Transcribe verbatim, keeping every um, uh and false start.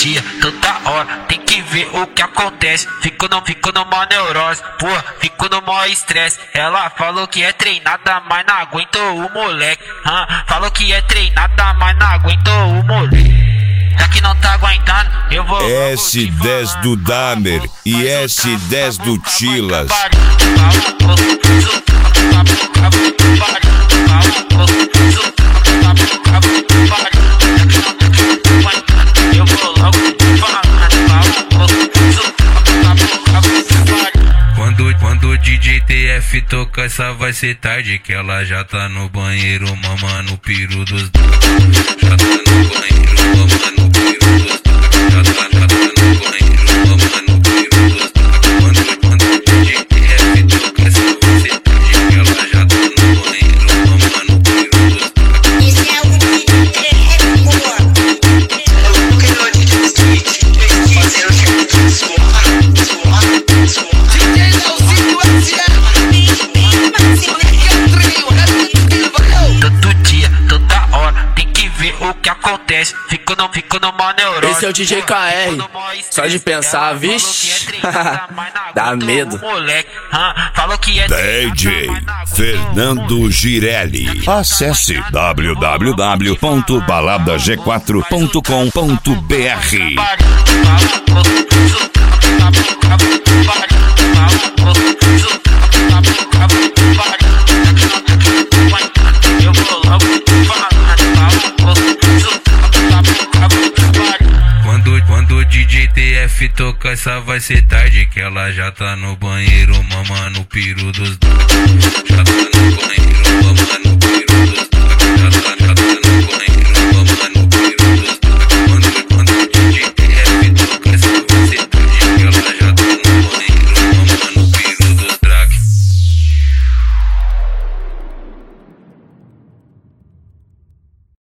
dia, toda hora, tem que ver o que acontece. Fico no, fico numa neurose, porra, fico no maior estresse. Ela falou que é treinada, mas não aguentou o moleque. Hum, falou que é treinada, mas não aguentou o moleque. Já que não tá aguentando, eu vou. S dez do Damer e S dez do Chilas. Quando, quando o D J T F toca, essa vai ser tarde. Que ela já tá no banheiro, mamando o peru dos dois. Já tá no banheiro, mamando o peru dos dois. Já tá, já tá no banheiro, mamando o peru dos dois. Quando, quando o D J T F toca, essa vai ser tarde. Que ela já tá no banheiro, mamando o peru dos dois. Esse é o D J T F, porra. Eu quero o D J Street. Fazer o jeito de suar, suar, suar. Todo dia, toda hora, tem que ver o que acontece. Fico no, fico numa neurose. Esse é o D J K R. Só de pensar, vixe, dá medo. Falou que é D J Fernando Girelli. Acesse w w w ponto balada g quatro ponto com ponto b r. Quando, quando o D J T F toca, essa vai ser tarde. Que ela já tá no banheiro, mamando o peru dos dois. Já tá no banheiro, mamando o peru dos dois. Já tá, já tá no banheiro.